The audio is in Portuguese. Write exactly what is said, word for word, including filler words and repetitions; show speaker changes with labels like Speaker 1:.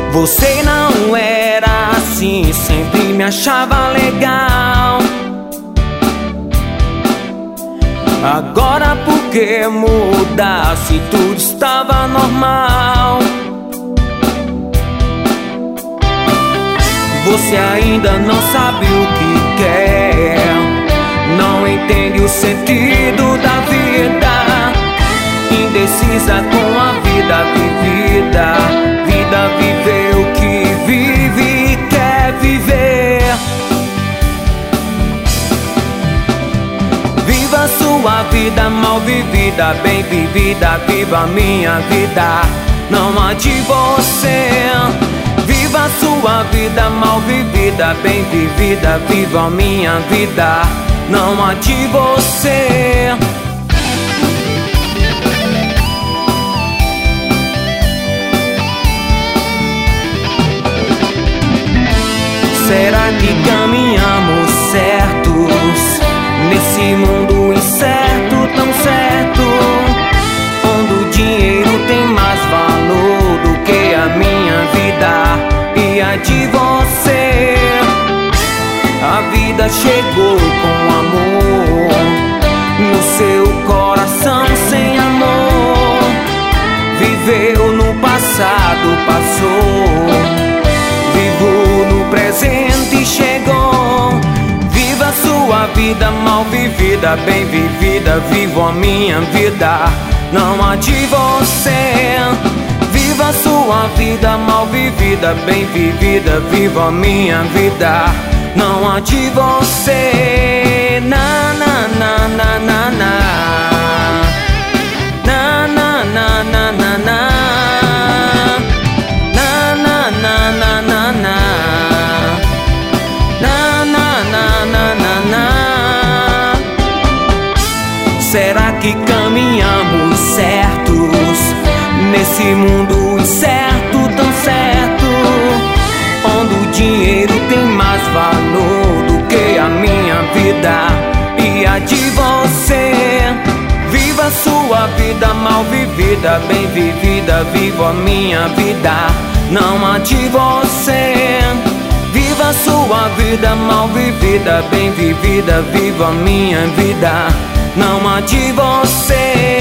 Speaker 1: Você não era assim, sempre me achava legal. Agora por que mudar se tudo estava normal? Você ainda não sabe o que quer, não entende o sentido da vida, indecisa com a vida vivida. Vida viveu que vive e quer viver. Viva sua vida mal vivida, bem vivida. Viva a minha vida, não a de você. Viva sua vida mal vivida, bem vivida. Viva a minha vida, não a de você. Será que caminhamos certos nesse mundo incerto, tão certo, onde o dinheiro tem mais valor do que a minha vida e a de você? A vida chegou com amor no seu coração, sem amor. Viveu no passado, passou. Vivo no presente, chegou. Viva sua vida mal vivida, bem vivida. Vivo a minha vida, não a de você. Viva sua vida mal vivida, bem vivida. Vivo a minha vida, não a de você. Na na na na na na. Na na na na na na. Será que caminhamos certos nesse mundo incerto, tão certo, onde o dinheiro tem mais valor do que a minha vida e a de você? Viva sua vida mal vivida, bem vivida. Vivo a minha vida, não a de você. Viva sua vida mal vivida, bem vivida. Vivo a minha vida, não a de você.